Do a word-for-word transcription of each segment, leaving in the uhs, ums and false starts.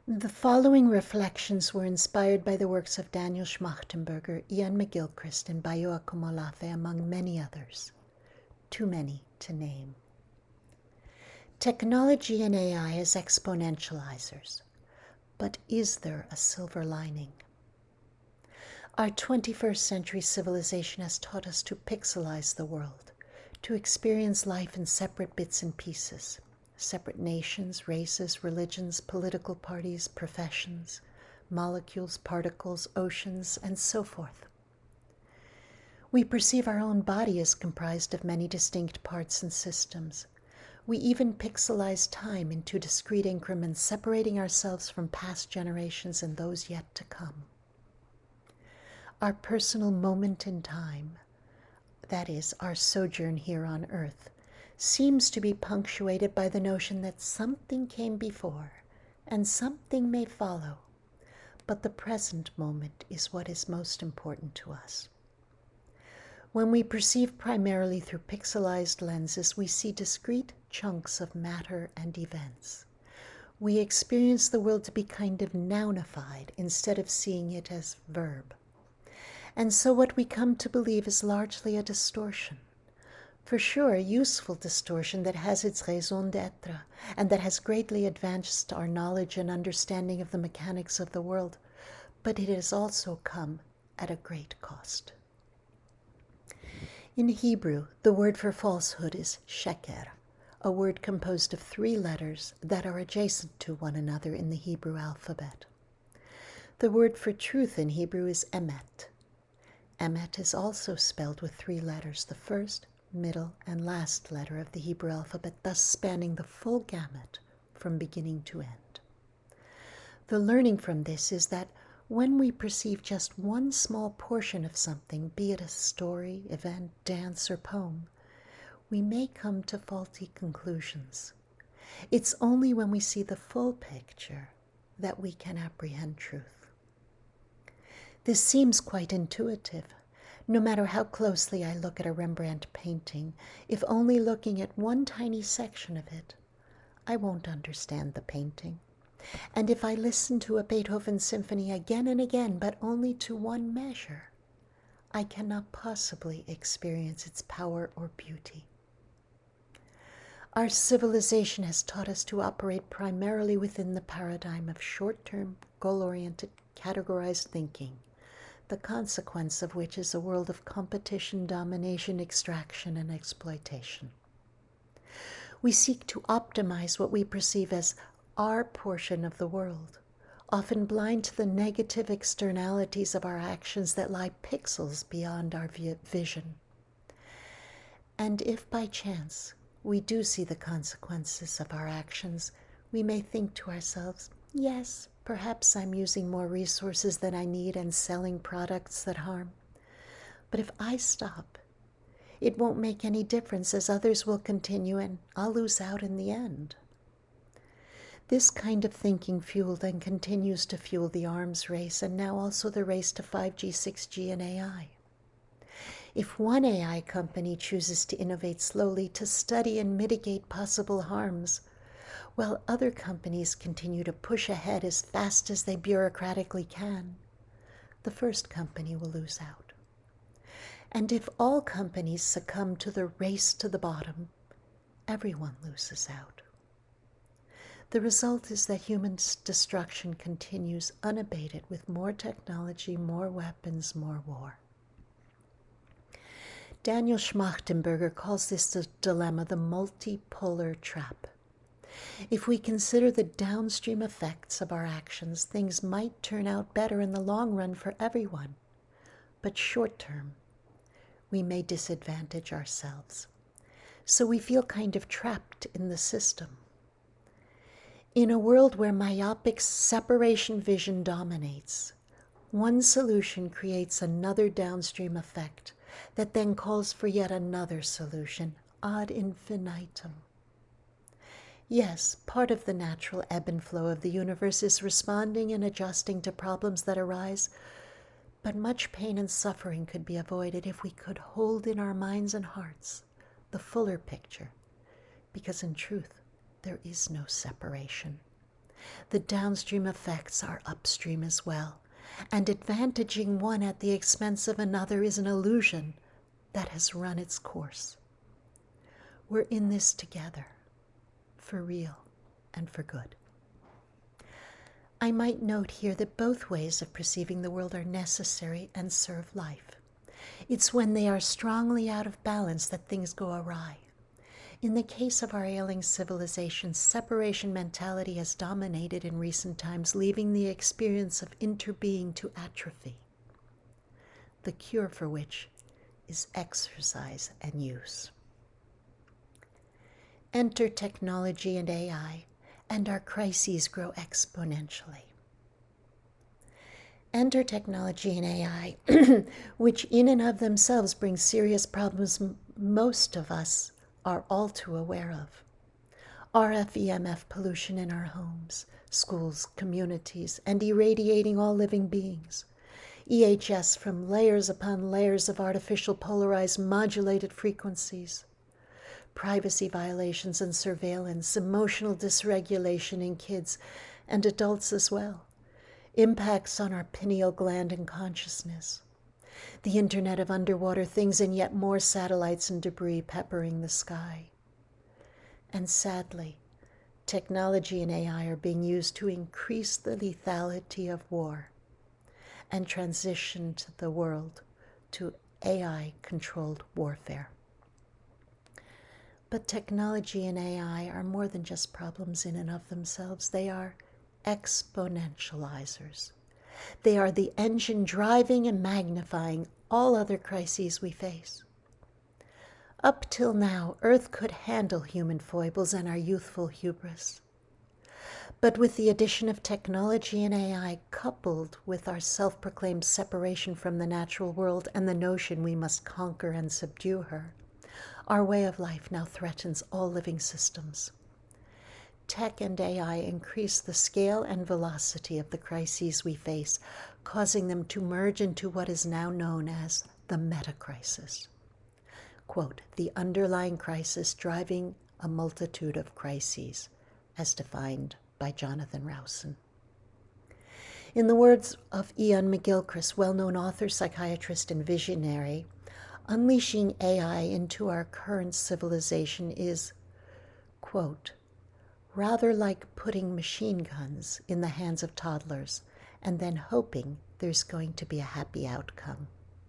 The following reflections were inspired by the works of Daniel Schmachtenberger, Ian McGilchrist, and Bayo Akomolafe, among many others. Too many to name. Technology and A I as exponentializers. But is there a silver lining? Our twenty-first century civilization has taught us to pixelize the world, to experience life in separate bits and pieces. Separate nations, races, religions, political parties, professions, molecules, particles, oceans, and so forth. We perceive our own body as comprised of many distinct parts and systems. We even pixelize time into discrete increments, separating ourselves from past generations and those yet to come. Our personal moment in time, that is, our sojourn here on Earth, seems to be punctuated by the notion that something came before and something may follow, but the present moment is what is most important to us. When we perceive primarily through pixelized lenses, we see discrete chunks of matter and events. We experience the world to be kind of nounified instead of seeing it as verb. And so what we come to believe is largely a distortion. For sure, a useful distortion that has its raison d'etre and that has greatly advanced our knowledge and understanding of the mechanics of the world, but it has also come at a great cost. In Hebrew, the word for falsehood is sheker, a word composed of three letters that are adjacent to one another in the Hebrew alphabet. The word for truth in Hebrew is emet. Emet is also spelled with three letters, the first, middle, and last letter of the Hebrew alphabet, thus spanning the full gamut from beginning to end. The learning from this is that when we perceive just one small portion of something, be it a story, event, dance, or poem, we may come to faulty conclusions. It's only when we see the full picture that we can apprehend truth. This seems quite intuitive. No matter how closely I look at a Rembrandt painting, if only looking at one tiny section of it, I won't understand the painting. And if I listen to a Beethoven symphony again and again, but only to one measure, I cannot possibly experience its power or beauty. Our civilization has taught us to operate primarily within the paradigm of short-term, goal-oriented, categorized thinking, the consequence of which is a world of competition, domination, extraction, and exploitation. We seek to optimize what we perceive as our portion of the world, often blind to the negative externalities of our actions that lie pixels beyond our vision. And if by chance we do see the consequences of our actions, we may think to ourselves, yes, perhaps I'm using more resources than I need and selling products that harm. But if I stop, it won't make any difference, as others will continue and I'll lose out in the end. This kind of thinking fueled and continues to fuel the arms race, and now also the race to five G, six G, and A I. If one A I company chooses to innovate slowly to study and mitigate possible harms, while other companies continue to push ahead as fast as they bureaucratically can, the first company will lose out. And if all companies succumb to the race to the bottom, everyone loses out. The result is that human destruction continues unabated with more technology, more weapons, more war. Daniel Schmachtenberger calls this the dilemma the multipolar trap. If we consider the downstream effects of our actions, things might turn out better in the long run for everyone. But short term, we may disadvantage ourselves. So we feel kind of trapped in the system. In a world where myopic separation vision dominates, one solution creates another downstream effect that then calls for yet another solution, ad infinitum. Yes, part of the natural ebb and flow of the universe is responding and adjusting to problems that arise, but much pain and suffering could be avoided if we could hold in our minds and hearts the fuller picture, because in truth, there is no separation. The downstream effects are upstream as well, and advantaging one at the expense of another is an illusion that has run its course. We're in this together, for real and for good. I might note here that both ways of perceiving the world are necessary and serve life. It's when they are strongly out of balance that things go awry. In the case of our ailing civilization, separation mentality has dominated in recent times, leaving the experience of interbeing to atrophy, the cure for which is exercise and use. Enter technology and A I, and our crises grow exponentially. Enter technology and A I, which in and of themselves bring serious problems m- most of us are all too aware of. R F E M F pollution in our homes, schools, communities, and irradiating all living beings. E H S from layers upon layers of artificial polarized modulated frequencies. Privacy violations and surveillance, emotional dysregulation in kids and adults as well. Impacts on our pineal gland and consciousness. The Internet of underwater things and yet more satellites and debris peppering the sky. And sadly, technology and A I are being used to increase the lethality of war and transition to the world to A I-controlled warfare. But technology and A I are more than just problems in and of themselves. They are exponentializers. They are the engine driving and magnifying all other crises we face. Up till now, Earth could handle human foibles and our youthful hubris. But with the addition of technology and A I, coupled with our self-proclaimed separation from the natural world and the notion we must conquer and subdue her, our way of life now threatens all living systems. Tech and A I increase the scale and velocity of the crises we face, causing them to merge into what is now known as the meta-crisis. Quote, the underlying crisis driving a multitude of crises, as defined by Jonathan Rowson. In the words of Iain McGilchrist, well-known author, psychiatrist, and visionary, unleashing A I into our current civilization is, quote, rather like putting machine guns in the hands of toddlers and then hoping there's going to be a happy outcome.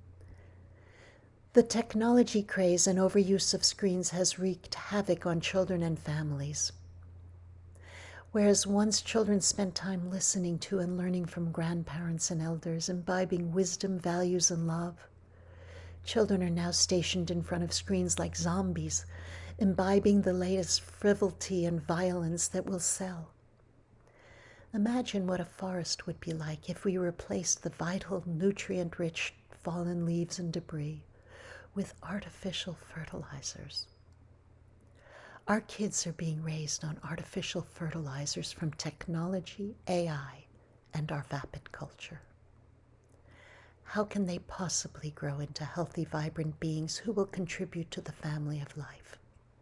The technology craze and overuse of screens has wreaked havoc on children and families. Whereas once children spent time listening to and learning from grandparents and elders, imbibing wisdom, values, and love, children are now stationed in front of screens like zombies, imbibing the latest frivolity and violence that will sell. Imagine what a forest would be like if we replaced the vital, nutrient-rich fallen leaves and debris with artificial fertilizers. Our kids are being raised on artificial fertilizers from technology, A I, and our vapid culture. How can they possibly grow into healthy, vibrant beings who will contribute to the family of life?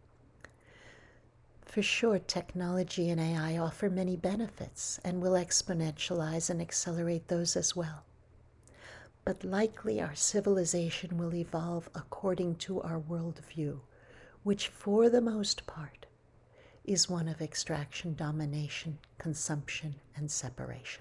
For sure, technology and A I offer many benefits and will exponentialize and accelerate those as well. But likely our civilization will evolve according to our worldview, which for the most part is one of extraction, domination, consumption, and separation.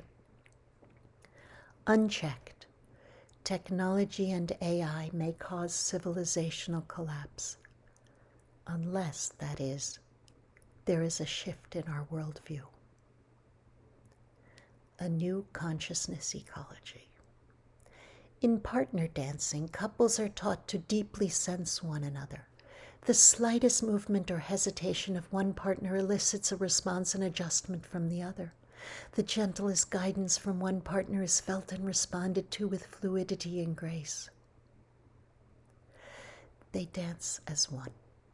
Unchecked, technology and A I may cause civilizational collapse, unless, that is, there is a shift in our worldview. A new consciousness ecology. In partner dancing, couples are taught to deeply sense one another. The slightest movement or hesitation of one partner elicits a response and adjustment from the other. The gentlest guidance from one partner is felt and responded to with fluidity and grace. They dance as one.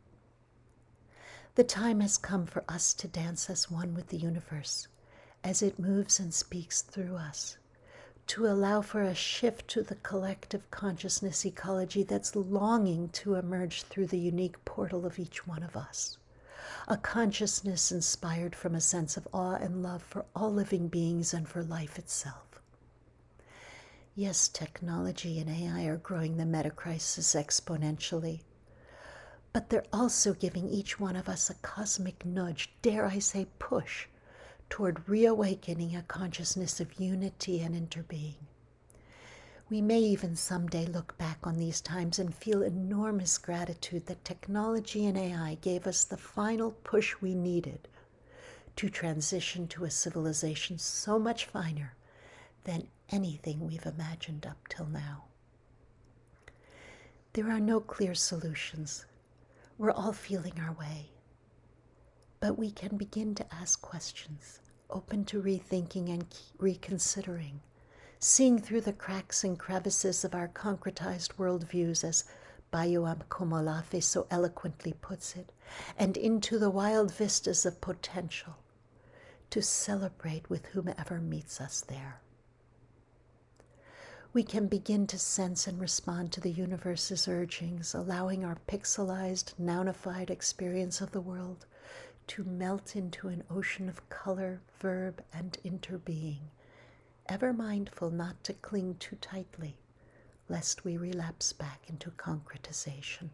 The time has come for us to dance as one with the universe, as it moves and speaks through us, to allow for a shift to the collective consciousness ecology that's longing to emerge through the unique portal of each one of us. a consciousness inspired from a sense of awe and love for all living beings and for life itself. Yes, technology and A I are growing the meta-crisis exponentially, but they're also giving each one of us a cosmic nudge, dare I say push, toward reawakening a consciousness of unity and interbeing. We may even someday look back on these times and feel enormous gratitude that technology and A I gave us the final push we needed to transition to a civilization so much finer than anything we've imagined up till now. There are no clear solutions. We're all feeling our way. But we can begin to ask questions, open to rethinking and reconsidering, seeing through the cracks and crevices of our concretized worldviews, as Bayo Akomolafe so eloquently puts it, and into the wild vistas of potential, to celebrate with whomever meets us there. We can begin to sense and respond to the universe's urgings, allowing our pixelized, nounified experience of the world to melt into an ocean of color, verb, and interbeing, ever mindful not to cling too tightly, lest we relapse back into concretization.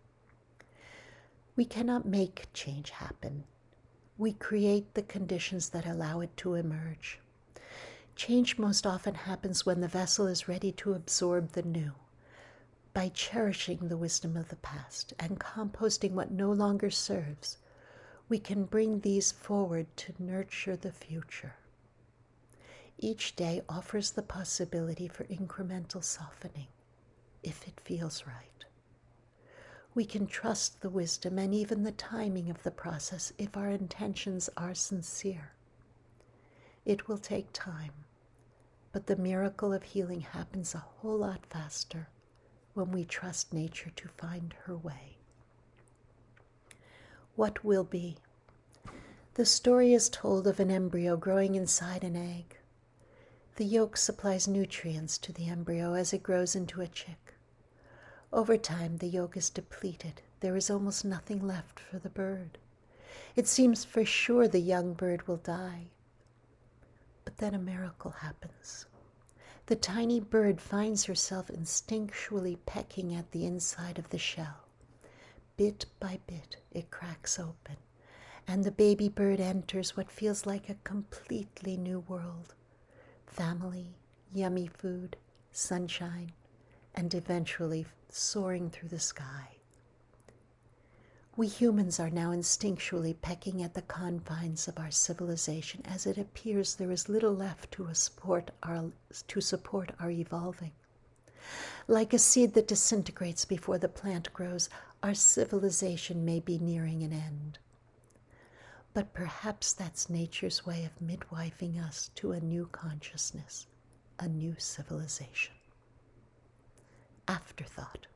We cannot make change happen. We create the conditions that allow it to emerge. Change most often happens when the vessel is ready to absorb the new, by cherishing the wisdom of the past and composting what no longer serves. We can bring these forward to nurture the future. Each day offers the possibility for incremental softening, if it feels right. We can trust the wisdom and even the timing of the process if our intentions are sincere. It will take time, but the miracle of healing happens a whole lot faster when we trust nature to find her way. What will be? The story is told of an embryo growing inside an egg. The yolk supplies nutrients to the embryo as it grows into a chick. Over time, the yolk is depleted. There is almost nothing left for the bird. It seems for sure the young bird will die. But then a miracle happens. The tiny bird finds herself instinctually pecking at the inside of the shell. Bit by bit, it cracks open, and the baby bird enters what feels like a completely new world. Family, yummy food, sunshine, and eventually soaring through the sky. We humans are now instinctually pecking at the confines of our civilization, as it appears there is little left to support our, to support our evolving. Like a seed that disintegrates before the plant grows, our civilization may be nearing an end. But perhaps that's nature's way of midwifing us to a new consciousness, a new civilization. Afterthought.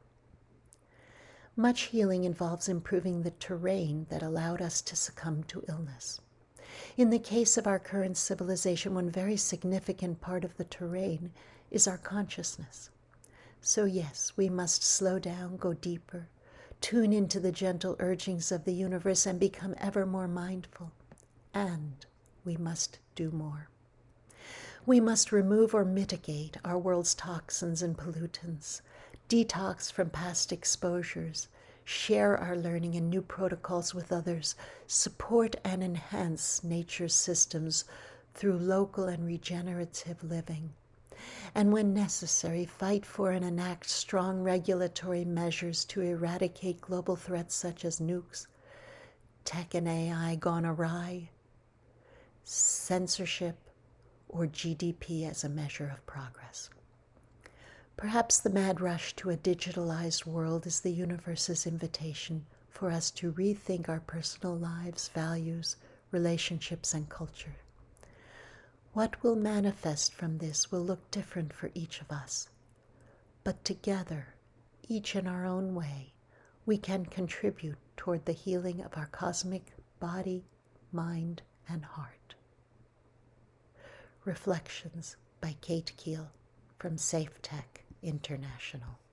Much healing involves improving the terrain that allowed us to succumb to illness. In the case of our current civilization, one very significant part of the terrain is our consciousness. So yes, we must slow down, go deeper, tune into the gentle urgings of the universe and become ever more mindful. And we must do more. We must remove or mitigate our world's toxins and pollutants, detox from past exposures, share our learning and new protocols with others, support and enhance nature's systems through local and regenerative living, and when necessary, fight for and enact strong regulatory measures to eradicate global threats such as nukes, tech and A I gone awry, censorship, or G D P as a measure of progress. Perhaps the mad rush to a digitalized world is the universe's invitation for us to rethink our personal lives, values, relationships, and culture. What will manifest from this will look different for each of us, but together, each in our own way, we can contribute toward the healing of our cosmic body, mind, and heart. Reflections by Kate Keel from Safe Tech International.